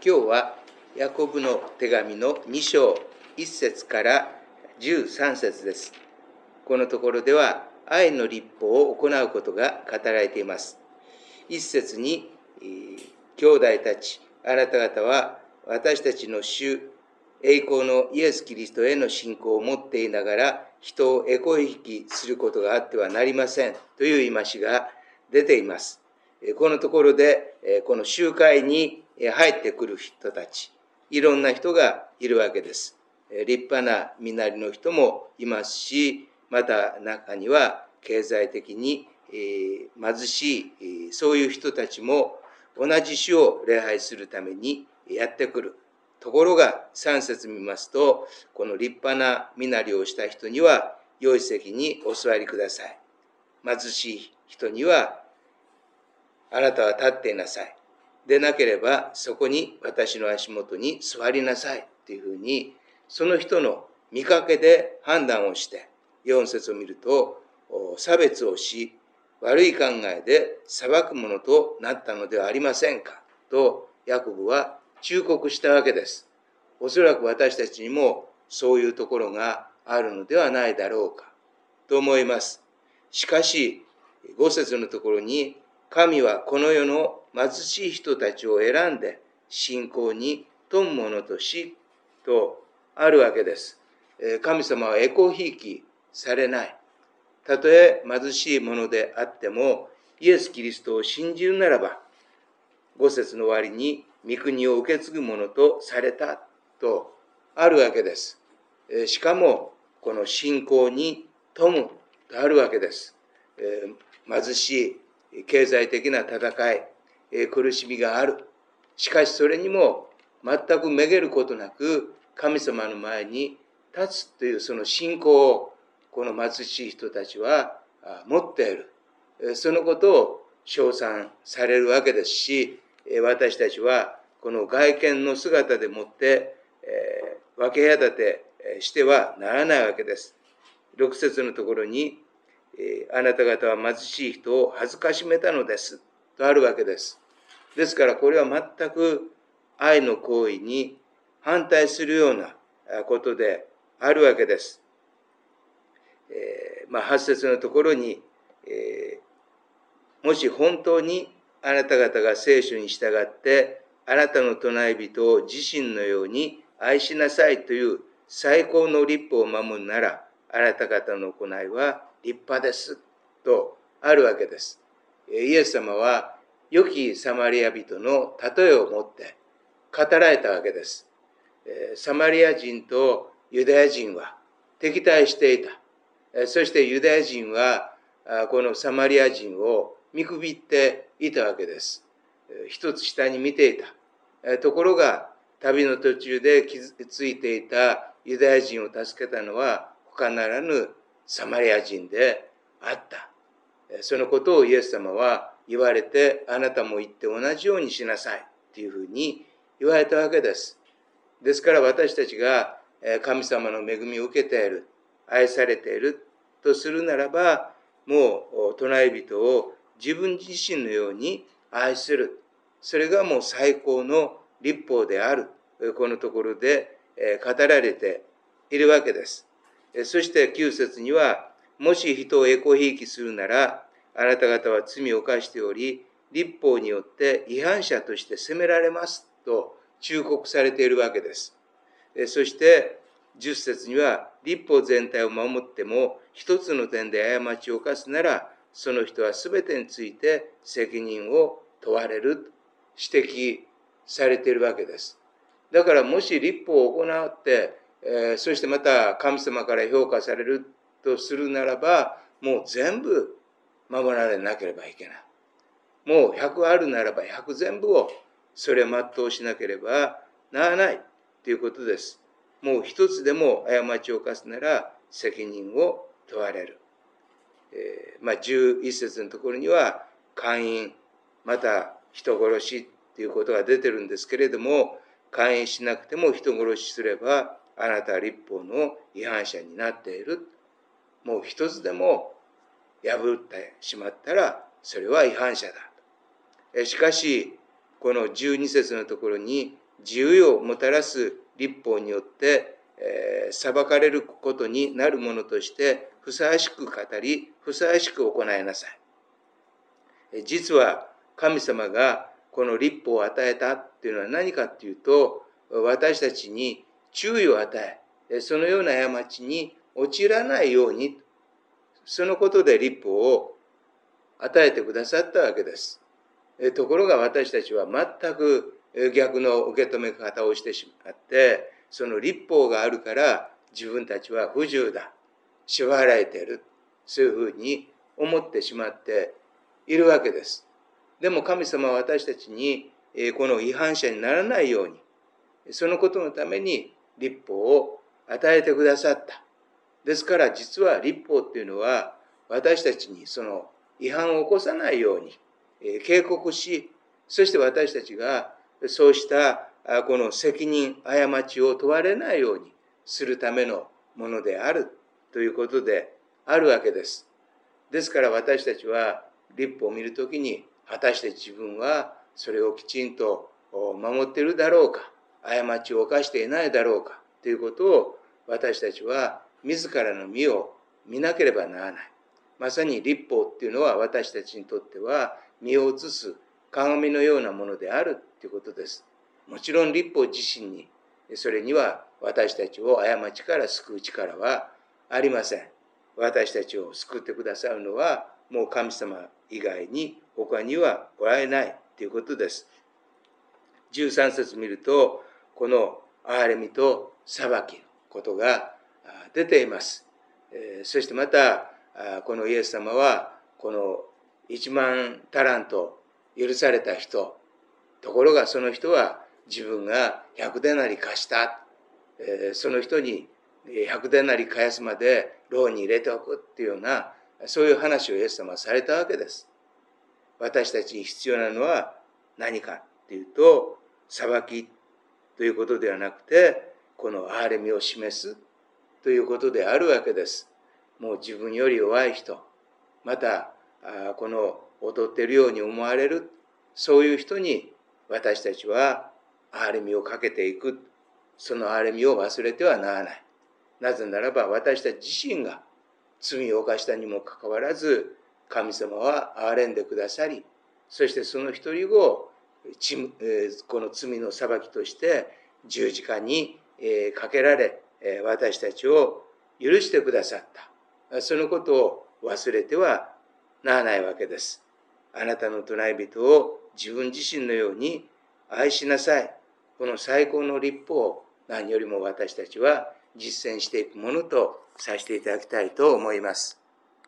今日はヤコブの手紙の2章1節から13節です。このところでは愛の律法を行うことが語られています。1節に、兄弟たち、あなた方は私たちの主、栄光のイエス・キリストへの信仰を持っていながら人をエコひきすることがあってはなりませんという戒めが出ています。このところでこの集会に入ってくる人たち、いろんな人がいるわけです。立派な身なりの人もいますし、また中には経済的に貧しいそういう人たちも同じ主を礼拝するためにやってくる。ところが3節見ますと、この立派な身なりをした人には良い席にお座りください。貧しい人にはあなたは立っていなさい。でなければそこに私の足元に座りなさいというふうに、その人の見かけで判断をして、4節を見ると差別をし、悪い考えで裁くものとなったのではありませんかとヤコブは忠告したわけです。おそらく私たちにもそういうところがあるのではないだろうかと思います。しかし5節のところに、神はこの世の貧しい人たちを選んで信仰に富むものとしとあるわけです。神様はエコひいきされない。たとえ貧しいものであってもイエス・キリストを信じるならば、5節の終わりに御国を受け継ぐものとされたとあるわけです。しかもこの信仰に富むとあるわけです。貧しい経済的な戦い、苦しみがある。しかしそれにも全くめげることなく神様の前に立つというその信仰をこの貧しい人たちは持っている。そのことを称賛されるわけですし、私たちはこの外見の姿でもって分け隔てしてはならないわけです。6節のところに、あなた方は貧しい人を恥ずかしめたのですとあるわけです。ですからこれは全く愛の行為に反対するようなことであるわけです。8節のところに、もし本当にあなた方が聖書に従ってあなたの隣人を自身のように愛しなさいという最高の律法を守るなら、あなた方の行いは立派ですとあるわけです。イエス様は良きサマリア人の例えを持って語られたわけです。サマリア人とユダヤ人は敵対していた。そしてユダヤ人はこのサマリア人を見くびっていたわけです。一つ下に見ていた。ところが旅の途中で傷ついていたユダヤ人を助けたのは他ならぬサマリア人であった。そのことをイエス様は言われて、あなたも言って同じようにしなさいというふうに言われたわけです。ですから私たちが神様の恵みを受けている、愛されているとするならば、もう隣人を自分自身のように愛する。それがもう最高の律法である。このところで語られているわけです。そして9節には、もし人をエコひいきするなら、あなた方は罪を犯しており、律法によって違反者として責められますと忠告されているわけです。そして10節には、律法全体を守っても一つの点で過ちを犯すなら、その人は全てについて責任を問われると指摘されているわけです。だからもし律法を行って、そしてまた神様から評価されるとするならば、もう全部守られなければいけない。もう100あるならば100全部をそれを全うしなければならないということです。もう一つでも過ちを犯すなら責任を問われる。11節のところには、姦淫、また人殺しということが出てるんですけれども、姦淫しなくても人殺しすれば、あなたは律法の違反者になっている。もう一つでも破ってしまったら、それは違反者だ。しかし、この12節のところに、 自由をもたらす律法によって、裁かれることになるものとしてふさわしく語り、ふさわしく行いなさい。実は神様がこの律法を与えたっていうのは何かっていうと、私たちに注意を与え、そのような過ちに陥らないように、そのことで律法を与えてくださったわけです。ところが私たちは全く逆の受け止め方をしてしまって、その律法があるから自分たちは不自由だ、縛られている、そういうふうに思ってしまっているわけです。でも神様は私たちにこの違反者にならないように、そのことのために律法を与えてくださった。ですから実は律法っていうのは私たちにその違反を起こさないように警告し、そして私たちがそうしたこの責任、過ちを問われないようにするためのものであるということであるわけです。ですから私たちは律法を見るときに、果たして自分はそれをきちんと守っているだろうか、過ちを犯していないだろうかということを私たちは自らの身を見なければならない。まさに律法っていうのは私たちにとっては身を映す鏡のようなものであるということです。もちろん律法自身に、それには私たちを過ちから救う力はありません。私たちを救ってくださるのはもう神様以外に他にはおられないということです。13節見ると、この憐れみと裁きのことが出ています。そしてまたこのイエス様はこの1万タラント許された人、ところがその人は自分が100デナリ貸した、その人に100デナリ返すまで牢に入れておくっていうような、そういう話をイエス様はされたわけです。私たちに必要なのは何かっていうと、裁きということではなくて、この憐れみを示すということであるわけです。もう自分より弱い人、またこの劣っているように思われる、そういう人に私たちは憐れみをかけていく。その憐れみを忘れてはならない。なぜならば私たち自身が罪を犯したにもかかわらず、神様は憐れんでくださり、そしてその一人をこの罪の裁きとして十字架にかけられ、私たちを許してくださった。そのことを忘れてはならないわけです。あなたの隣人を自分自身のように愛しなさい。この最高の律法を何よりも私たちは実践していくものとさせていただきたいと思います。